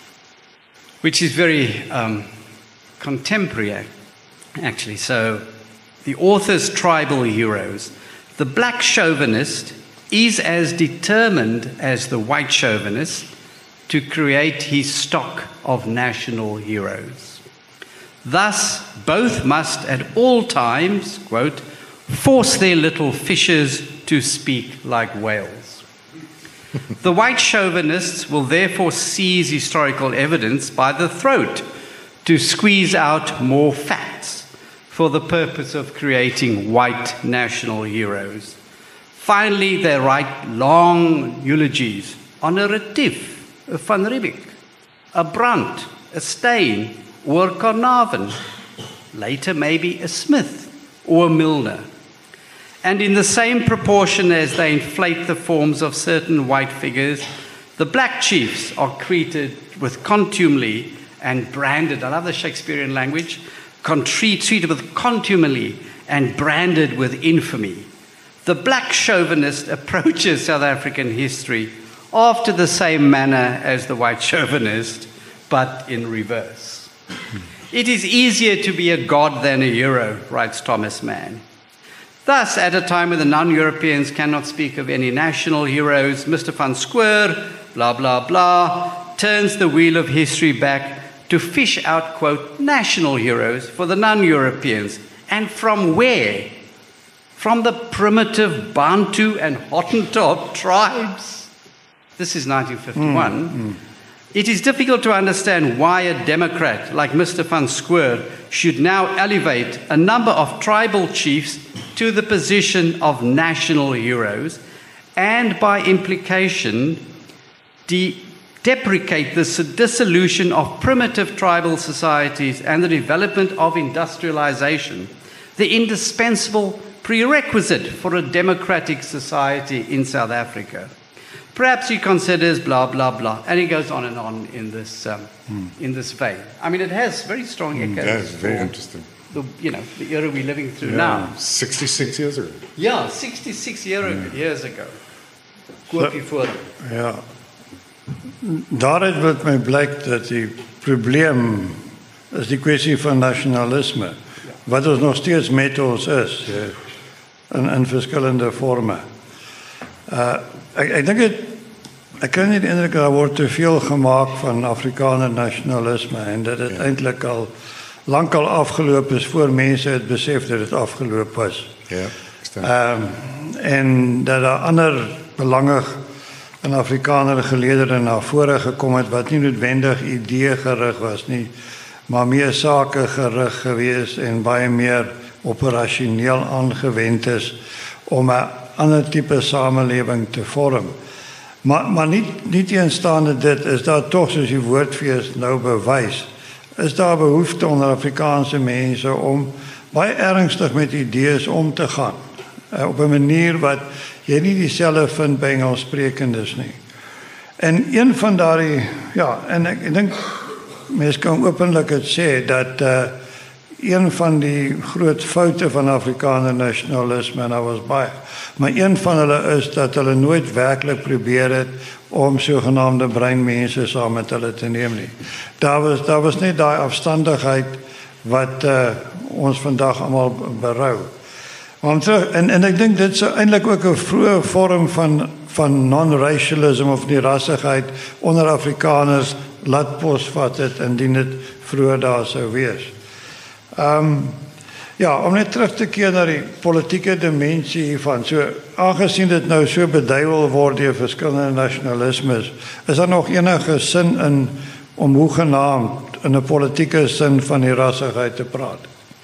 which is very um, contemporary, actually. So the author's tribal heroes. The black chauvinist is as determined as the white chauvinist to create his stock of national heroes. Thus, both must at all times, quote, force their little fishes to speak like whales. The white chauvinists will therefore seize historical evidence by the throat to squeeze out more facts for the purpose of creating white national heroes. Finally, they write long eulogies on a Retief, a Van Riebeeck, a Brandt, a Steyn, or a Carnarvon, later maybe a Smith or a Milner. And in the same proportion as they inflate the forms of certain white figures, the black chiefs are treated with contumely and branded, I love the Shakespearean language, treated with contumely and branded with infamy. The black chauvinist approaches South African history after the same manner as the white chauvinist, but in reverse. It is easier to be a god than a hero, writes Thomas Mann. Thus, at a time when the non-Europeans cannot speak of any national heroes, Mister van Schoor, blah, blah, blah, turns the wheel of history back to fish out, quote, national heroes for the non-Europeans. And from where? From the primitive Bantu and Hottentot tribes. This is nineteen fifty-one. Mm, mm. It is difficult to understand why a Democrat like Mister van Schoor should now elevate a number of tribal chiefs to the position of national heroes and, by implication, de- deprecate the dissolution of primitive tribal societies and the development of industrialization, the indispensable prerequisite for a democratic society in South Africa. Perhaps he considers blah, blah, blah. And he goes on and on in this um, mm. in this vein. I mean, it has very strong echoes. Mm, that's very interesting. The, you know, the era we're living through yeah, now. sixty-six years ago. Yeah, sixty-six year yeah. years ago. Koopie voor. Ja. Daaruit wat my blyk dat die probleem is die kwessie van nasionalisme. Ja. Wat ons nog steeds met ons is. Ja. In, in verskillende vorme. Uh, ek ek dink dit ek kan nie die indruk daar word te veel gemaak van Afrikaner nasionalisme en dat dit ja. eintlik al lankal afgeloop is voor mense het besef dat dit afgeloop was. Ja, verstaan. Ehm um, en dat daar ander belange in Afrikaner geleedere na vore gekom het wat nie noodwendig idee gerig was nie, maar meer sake gerig gewees en baie meer operasioneel aangewend is om 'n ander tipe samelewing te vorm. Maar maar nie nie teenstaande dit is daar tog soos die woordfees nou bewys. Is daar behoefte onder Afrikaanse mense om baie ernstig met idees om te gaan uh, op 'n manier wat jy nie dieselfde vind by Engelssprekendes nie. En een van daardie ja, en ek, ek dink mense kan openlik dit sê dat uh, een van die groot foute van Afrikaner nasionalisme en daar was baie, maar een van hulle is dat hulle nooit werklik probeer het om sogenaamde breinmense saam met hulle te neem nie. Daar was daar was net daai afstandigheid wat uh, ons vandag almal berou. Maar terug, en en ek dink dit is eintlik ook 'n vroeë vorm van van non-racialism of nie rassigheid onder Afrikaners laat posvat het indien dit vroeër daar sou wees. Ehm um, ja, om net terug te keer na die politieke dimensie hiervan. So aangesien dit nou so beduiwel word deur verskillende nasionalismes, is daar nog enige sin in om hoegenaamd in 'n politieke sin van die rassigheid te praat?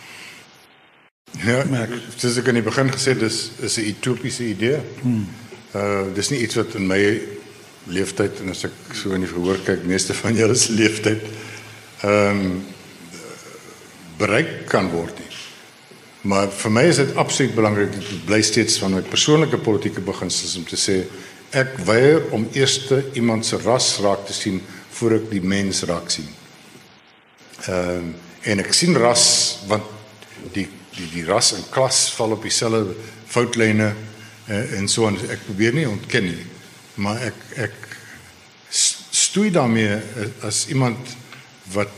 Ja, soos ek in die begin gesê het, dis is 'n utopiese idee. Hmm. Uh dis nie iets wat in my leeftyd en as ek so in die verhoor kyk, meeste van julle se leeftyd ehm um, bereik kan word nie. Maar vir my is dit absoluut belangrik, dit bly steeds van my persoonlike politieke beginsels om te sê ek weier om eers iemand se ras raak te sien voor ek die mens raak sien. Ehm uh, en ek sien ras want die die die ras en klas val op dieselfde foutlyne uh, en so en ek probeer nie ontken nie, maar ek ek stoei daarmee as iemand wat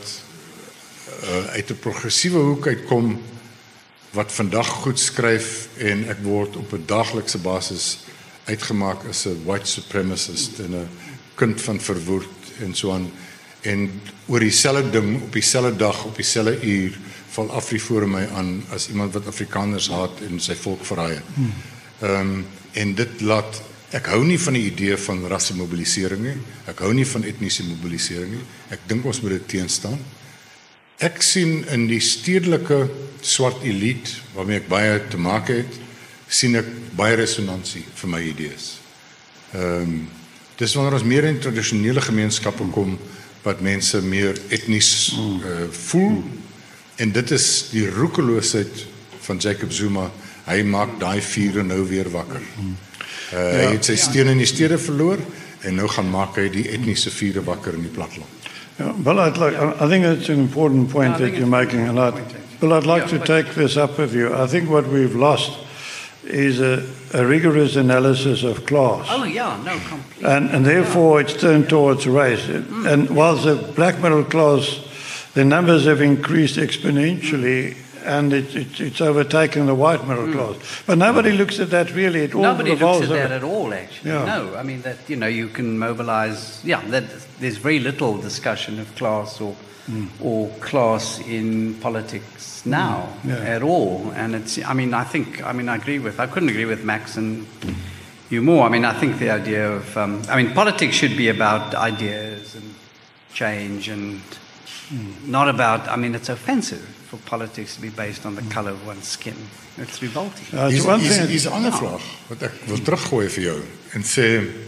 uh, uit 'n progressiewe hoek uitkom wat vandag goed skryf en ek word op 'n daaglikse basis uitgemaak as 'n white supremacist en 'n kind van verwoerd en so aan en oor dieselfde ding op dieselfde dag op dieselfde uur val Afriforum my aan as iemand wat Afrikaners haat en sy volk verraai. Hmm. Um, en dit laat ek hou nie van die idee van rassemobilisering nie. Ek hou nie van etniese mobilisering nie. Ek dink ons moet dit teenstaan. Ek sien in die stedelike swart elite waarmee ek baie te maak het, sien ek baie resonansie vir my idees. Ehm um, dis wanneer ons meer in tradisionele gemeenskappe kom wat mense meer etnies uh, voel en dit is die roekeloosheid van Jacob Zuma. Hy maak daai vure nou weer wakker. Uh, hy ja. het sy steen in die stede verloor en nou gaan maak hy die etniese vure wakker in die platteland. Yeah, well, I'd like, I think it's an important point no, that you're making, and I'd, well, I'd like yeah, to take this up with you. I think what we've lost is a, a rigorous analysis of class. Oh, yeah, no, completely. And, and therefore it's turned towards race. Mm. And whilst the black middle class, the numbers have increased exponentially, and it, it, it's overtaken the white middle mm. class. But nobody looks at that really. It all nobody looks at that over. at all, actually. Yeah. No, I mean, that, you know, you can mobilize, yeah, that, there's very little discussion of class or mm. or class in politics now mm. yeah. at all. And it's, I mean, I think, I mean, I agree with, I couldn't agree with Max and you more. I mean, I think the idea of, um, I mean, politics should be about ideas and change and mm. not about, I mean, it's offensive for politics to be based on the color of one's skin. It's revolting. Uh, Hier's hier's 'n ander vraag wat ek wil teruggooi vir jou en sê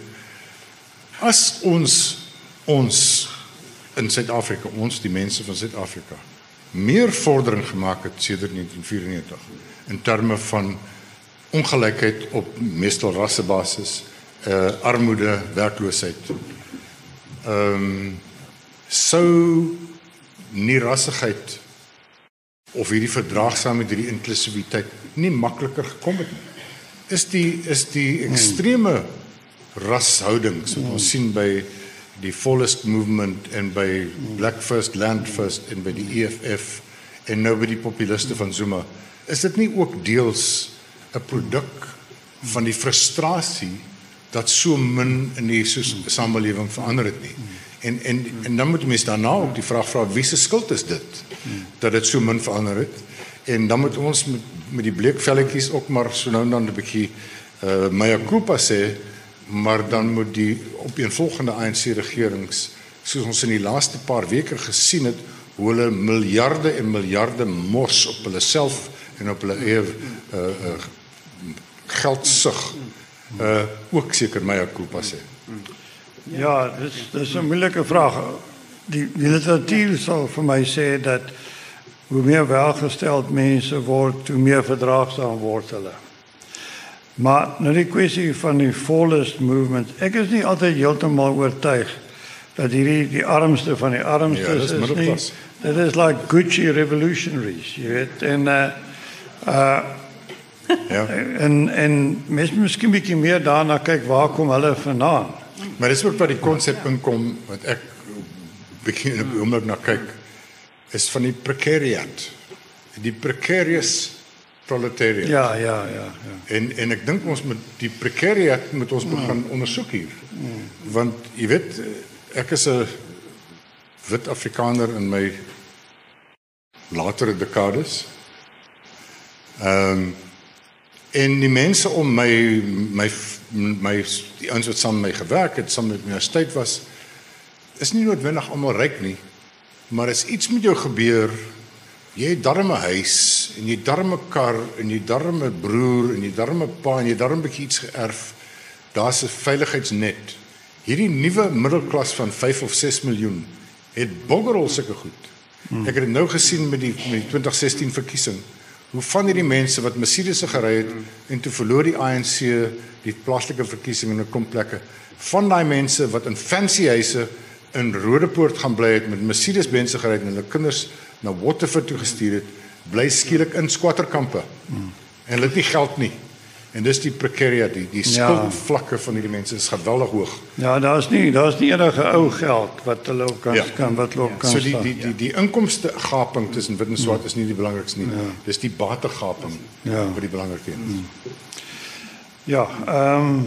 as ons ons in Suid-Afrika, ons die mense van Suid-Afrika meer vordering gemaak het sedert negentien vyierennegentig in terme van ongelykheid op meestal rassebasis, uh, armoede, werkloosheid. Ehm um, sou nie rassigheid of hierdie verdraagsaamheid, hierdie inklusiwiteit nie makliker gekom het nie. Is die is die ekstreme rashoudings wat ons sien by die Fullest Movement en by Black First, Land First en by die E F F en nou by die populiste van Zuma, is dit nie ook deels 'n produk van die frustrasie dat so min in die samelewing verander het nie? En en en dan moet mense daarna ook die vraag vra, wie se skuld is dit dat dit so min verander het? En dan moet ons met met die bleekvelletjies ook maar so nou en dan 'n bietjie uh, mea culpa sê, maar dan moet die opeenvolgende A N C regerings, soos ons in die laaste paar weke gesien het, hoe hulle miljarde en miljarde mors op hulle self en op hulle eie uh, uh, geldsug uh, ook seker mea culpa sê. Ja, dis dis 'n moeilike vraag. Die, die literatuur sal vir my sê dat hoe meer welgesteld mense word, hoe meer verdraagsaam word hulle. Maar nou die kwessie van die Fullest Movement, ek is nie altyd heeltemal oortuig dat hierdie die armste van die armstes ja, is nie. Dit is like Gucci revolutionaries, jy weet, en uh, uh ja. en en mens miskien bietjie meer daarna kyk waar kom hulle vandaan. Maar dis ook wat die konsep inkom wat ek begin op die oomblik na kyk, is van die precariat. Die precarious proletariat. Ja, ja, ja, ja. En en ek dink ons moet die precariat moet ons begin ondersoek hier. Want jy weet, ek is 'n wit Afrikaner in my latere dekades. Ehm um, en die mense om my my my die ouens wat saam met my gewerk het, saam met my universiteit was, is nie noodwendig almal ryk nie, maar as iets met jou gebeur, jy het darm 'n huis en jy darm 'n kar en jy darm 'n broer en jy darm 'n pa en jy darm 'n bietjie iets geërf, daar's 'n veiligheidsnet. Hierdie nuwe middelklas van vyf of ses miljoen het boggerol sulke goed. Hmm. Ek het dit nou gesien met die met die twintig sestien verkiesing, hoe van hierdie mense wat Mercedes gery het en toe verloor die A N C die plaaslike verkiesing in 'n klomp plekke, van daai mense wat in fancy huise in Rodepoort gaan bly het met Mercedes Benz gery het en hulle kinders na Waterford toe gestuur het, bly skielik in squatterkampe. Hmm. En hulle het nie geld nie. En dis die precariat, die, die skuldvlakke van hierdie mense is geweldig hoog. Ja, daar's nie daar's nie enige ou geld wat hulle ook kan, ja. kan wat hulle ook kan. So die die die die inkomste gaping tussen wit en swart is nie die belangrikste nie. Ja. Dis die bategaping ja. wat die belangrikste is. Hmm. Ja, ehm um,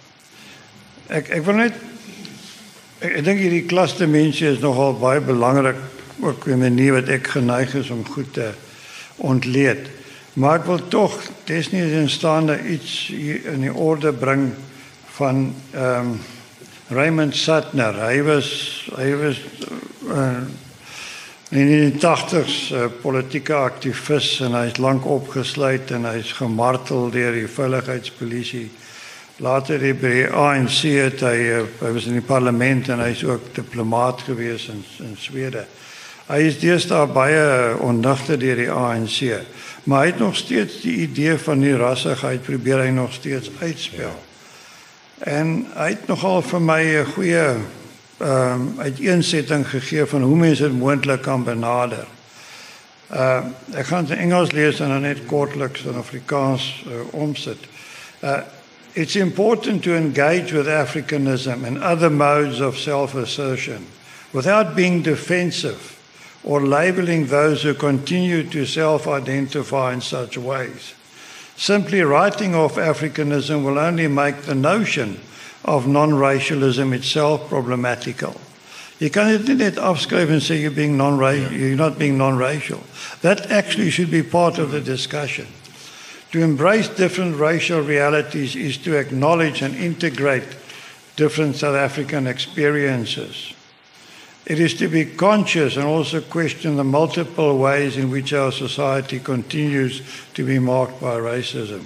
ek ek wil net ek, ek dink hierdie klasdimensie is nogal baie belangrik ook in 'n manier wat ek geneig is om goed te ontleed. Maar ek wil tog desniets in staande iets hier in die orde bring van ehm um, Raymond Suttner. Hy was hy was uh, in die tachtigs uh, politieke aktivis en hy is lank opgesluit en hy is gemartel deur die veiligheidspolisie. Later by die A N C het hy, uh, hy was in die parlement en hy is ook diplomaat gewees in, in Swede. Hy is deesdae baie onnigter deur die A N C, maar hy het nog steeds die idee van die rassigheid probeer hy nog steeds uitspel. En hy het nogal vir my 'n goeie ehm um, uiteensetting gegee van hoe mense dit moontlik kan benader. Uh ek gaan dit in Engels lees en dan net kortliks in Afrikaans uh, omsit. Uh it's important to engage with Africanism and other modes of self-assertion without being defensive or labeling those who continue to self-identify in such ways. Simply writing off Africanism will only make the notion of non-racialism itself problematical. You can't net afskryf and say you're being non-racial, you're not being non-racial. That actually should be part of the discussion. To embrace different racial realities is to acknowledge and integrate different South African experiences. It is to be conscious and also question the multiple ways in which our society continues to be marked by racism.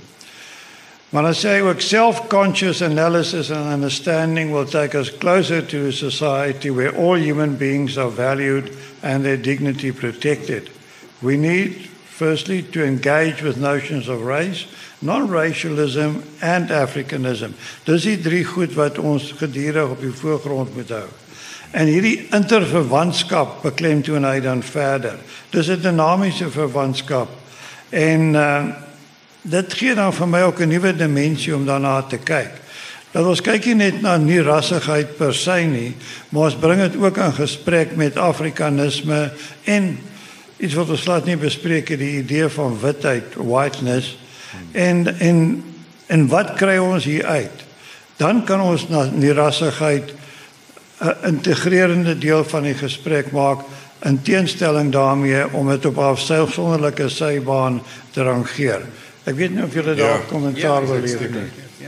When I say work, self-conscious analysis and understanding will take us closer to a society where all human beings are valued and their dignity protected. We need, firstly, to engage with notions of race, non-racialism and Africanism. Dis die drie goed wat ons gedurig op die voorgrond moet hou. En hierdie interverwantskap beklemtoon hy dan verder. Dis 'n dinamiese verwantskap. En uh, dit gee dan vir my ook 'n nuwe dimensie om daarna te kyk. Dat ons kyk nie net na nie rassigheid per se nie, maar ons bring dit ook in gesprek met Afrikanisme en iets wat ons laat nie bespreek, die idee van witheid, whiteness. En en en wat kry ons hier uit? Dan kan ons na nie rassigheid 'n integrerende deel van die gesprek maak in teenstelling daarmee om dit op 'n afsonderlike sybaan te rangeer. Ek weet nie of julle daar ja. kommentaar ja, wil lewer nie.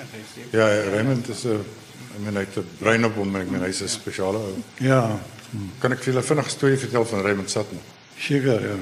Ja, Raymond is 'n I mean hy het 'n brein op hom, ek meen hy's 'n spesiale ou. Ja. Kan ek vir julle vinnig 'n storie vertel van Raymond Suttner? Seker, ja.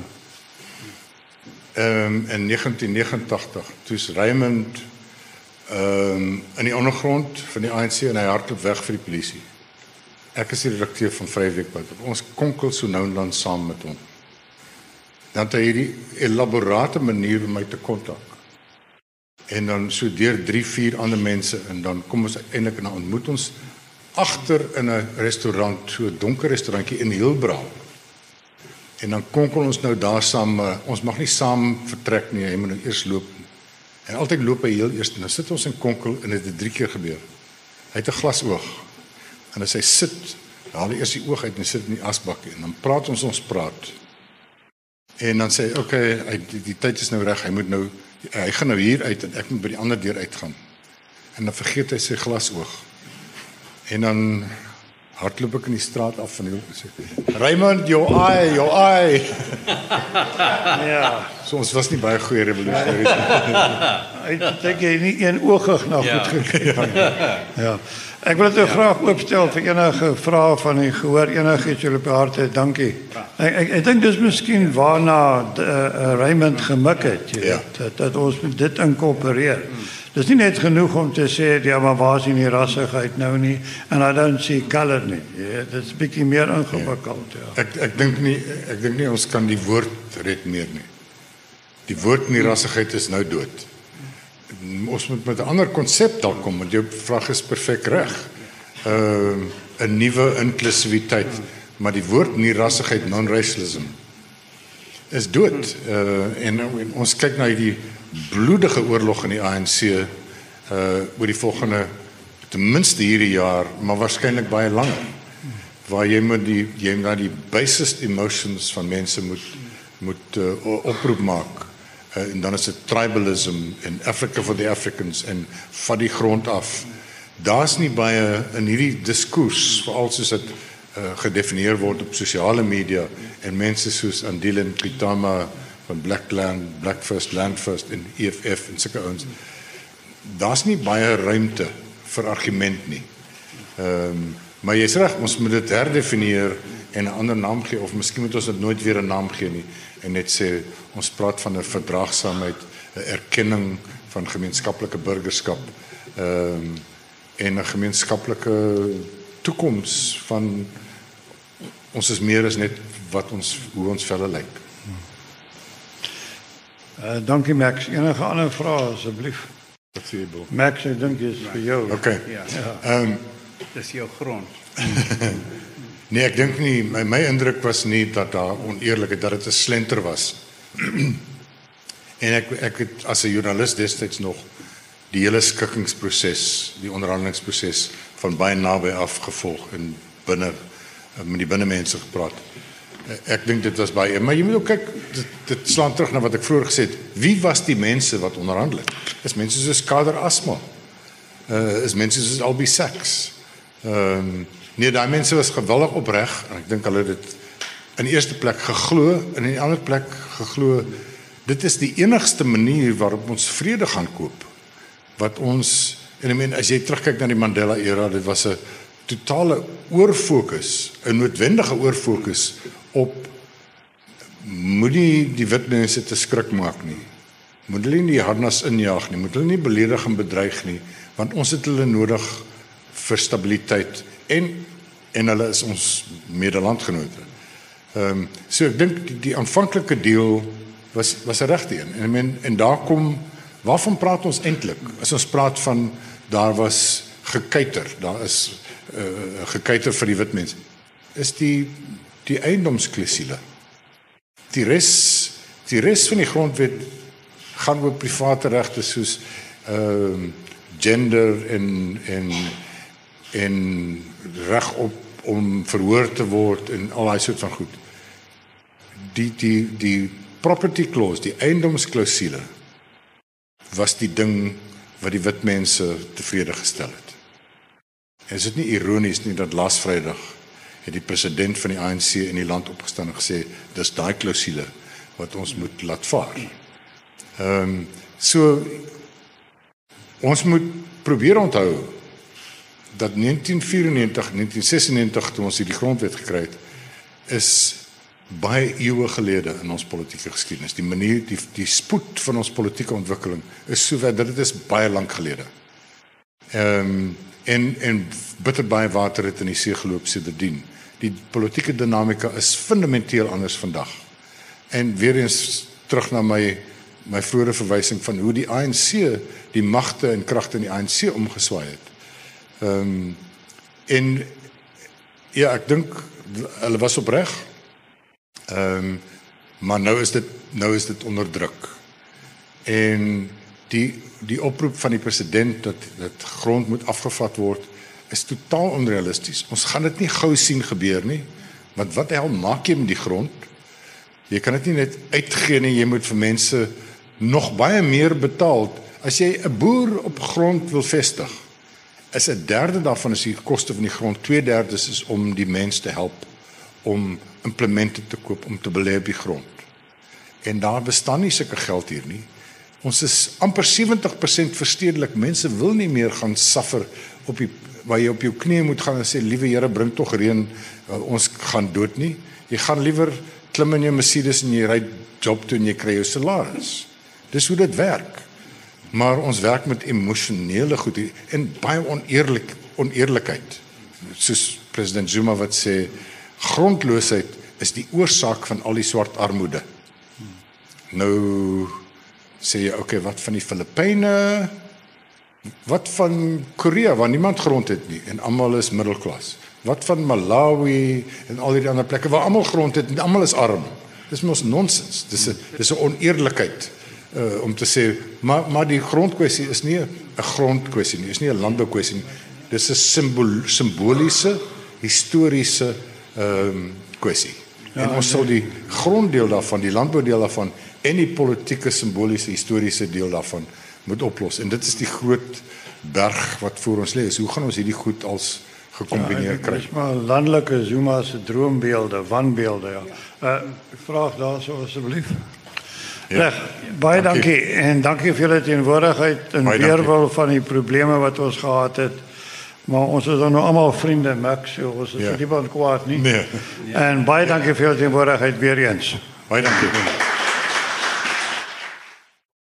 Ehm um, in negentien negentig, toe's Raymond ehm um, in die ondergrond van die A N C en hy hardloop weg vir die polisie. Ek is die redakteur van Vrye Weekblad. Ons konkel so nou en dan saam met hom. Dan het hy hierdie elaborate manier om my te kontak. En dan so deur drie, vier ander mense en dan kom ons uiteindelik en dan ontmoet ons agter in 'n restaurant, so 'n donker restaurantjie in Hillbrow. En dan konkel ons nou daar saam, uh, ons mag nie saam vertrek nie, hy moet nou eers loop. En altyd loop hy heel eers en dan sit ons in konkel en dit het drie keer gebeur. Hy het 'n glas oog. En as hy sit, haal hy eers die oog uit en sit in die asbakkie en dan praat ons ons praat. En dan sê hy, okay, hy, die, die tyd is nou reg, hy moet nou hy gaan nou hier uit en ek moet by die ander deur uitgaan. En dan vergeet hy sy glas oog. En dan hardloop ek in die straat af van die sê, Raymond, your eye, your eye. Ja. So ons was nie baie goeie revolusionêrs nie. Hy dink jy nie een oogig na goed gekyk. Ja. Ja. Ek wil dit ja. graag oopstel vir enige vrae van u gehoor, enigiets julle op harte. Dankie. Ek ek, ek dink dis miskien waarna uh, uh, Raymond gemik het, jy ja. weet, dat, dat ons dit inkorporeer. Hmm. Dis nie net genoeg om te sê ja, maar waar is die rassigheid nou nie en I don't see color nie. Ja, dit is 'n bietjie meer ingewikkeld, ja. Ek ek dink nie ek dink nie ons kan die woord red meer nie. Die woord nierassigheid is nou dood. Ons moet met 'n ander konsep daar kom, want jou vraag is perfek reg. Uh, 'n nuwe inklusiwiteit, maar die woord nierassigheid, non-racialism, is dood. Uh, en, en ons kyk na die bloedige oorlog in die A N C uh, oor die volgende, ten minste hierdie jaar, maar waarskynlik baie langer, waar jy moet die, jy moet na die basest emotions van mense moet, moet uh, oproep maak. Uh, en dan is dit tribalism en Africa for the Africans en van die grond af. Daar's nie baie in hierdie diskurs, veral soos dit uh, gedefinieer word op sosiale media en mense soos Andile en Kritama van Blackland, Black First, Land First en E F F en sulke ouens. Daar's nie baie ruimte vir argument nie. Ehm um, maar jy's reg, ons moet dit herdefinieer en 'n ander naam gee, of miskien moet ons dit nooit weer 'n naam gee nie en net sê ons praat van 'n verdraagsaamheid, 'n erkenning van gemeenskaplike burgerskap, ehm um, en 'n gemeenskaplike toekoms van ons is meer as net wat ons hoe ons velle lyk. Uh, dankie Max. Enige ander vrae asseblief? Wat sê jy, Bill? Max, ek dink is vir jou. Okay. Ja. Ehm um, Dis jou grond. nee, ek dink nie my, my indruk was nie dat daar oneerlikheid, dat dit 'n slenter was. en ek ek het as 'n joernalis destyds nog die hele skikkingsproses, die onderhandelingsproses van baie naby af gevolg en binne met die binnemense gepraat. Ek dink dit was baie, maar jy moet ook kyk, dit, dit slaan terug na wat ek vroeër gesê het. Wie was die mense wat onderhandel het? Is mense soos Kader Asma? Uh, is mense soos Albie Sachs? Ehm um, nee, daai mense was gewillig opreg en ek dink hulle het dit in die eerste plek geglo en in die ander plek geglo dit is die enigste manier waarop ons vrede gaan koop. Wat ons, en ek meen as jy terugkyk na die Mandela era, dit was 'n totale oorfokus, 'n noodwendige oorfokus op moenie die wit mense te skrik maak nie. Moet hulle nie die harnas injaag nie, moet hulle nie beledig en bedreig nie, want ons het hulle nodig vir stabiliteit en en hulle is ons medelandgenote. Ehm um, so ek dink die, die aanvanklike deel was was 'n regte een. En ek meen en daar kom waarvan praat ons eintlik? As ons praat van daar was gekuiter, daar is uh, gekuiter vir die wit mense. Is die die eiendomsklausule. Die res die res van die grondwet gaan oor private regte soos ehm uh, gender en en en reg op om verhoor te word en al daai soort van goed. Die die die property clause, die eiendomsklausule was die ding wat die wit mense tevrede gestel het. En is dit nie ironies nie dat laas Vrydag het die president van die A N C in die land opgestaan en gesê dis daai klausule wat ons moet laat vaar. Ehm um, so ons moet probeer onthou dat negentien vyierennegentig, negentien sesennegentig toe ons hierdie grondwet gekry het, is baie eeue gelede in ons politieke geskiedenis. Die manier, die, die spoed van ons politieke ontwikkeling is so ver dat dit is baie lank gelede. Ehm um, en en bitter baie water het in die see geloop sedertdien. Die politieke dinamika is fundamenteel anders vandag. En weer eens terug na my my vroeëre verwysing van hoe die A N C die magte en kragte in die A N C omgeswaai het. Ehm um, en ja, ek dink hulle was opreg. Ehm um, maar nou is dit nou is dit onder druk. En die die oproep van die president dat dat grond moet afgevat word is totaal onrealisties. Ons gaan dit nie gou sien gebeur nie. Want wat hel maak jy met die grond? Jy kan dit nie net uitgee nie, jy moet vir mense nog baie meer betaal. As jy 'n boer op grond wil vestig, is 'n derde daarvan is die koste van die grond, twee derdes is om die mens te help om implemente te koop, om te belê op die grond. En daar bestaan nie sulke geld hier nie. Ons is amper sewentig persent verstedelik. Mense wil nie meer gaan suffer op die waar jy op jou knieë moet gaan en sê liewe Here bring tog reën, ons gaan dood nie. Jy gaan liewer klim in jou Mercedes en jy ry job toe en jy kry jou salaris. Dis hoe dit werk. Maar ons werk met emosionele goed en baie oneerlik oneerlikheid. Soos president Zuma wat sê grondloosheid is die oorsaak van al die swart armoede. Nou sê jy, okay, wat van die Filippyne? Wat van Korea waar niemand grond het nie en almal is middelklas? Wat van Malawi en al die ander plekke waar almal grond het en almal is arm? Dis mos nonsens. Dis 'n dis 'n oneerlikheid uh, om te sê maar maar die grondkwessie is nie 'n grondkwessie nie, is nie 'n landboukwessie nie. Dis 'n symbol simboliese, historiese ehm um, kwessie. Ja, en ons sal die gronddeel daarvan, die landboudeel daarvan en die politieke, simboliese, historiese deel daarvan moet oplos. En dit is die groot berg wat voor ons lê. Hoe gaan ons hierdie goed als gekombineer ja, kry? Dis maar landelike Zuma se droombeelde, wanbeelde ja. Uh, vraag daarso asseblief. Ja. Reg, baie dankie. dankie en dankie vir julle teenwoordigheid en weerwil van die probleme wat ons gehad het. Maar ons is dan nou almal vriende, Max, so ons is ja. niemand kwaad nie. Nee. En baie dankie vir julle teenwoordigheid weer eens. Baie dankie.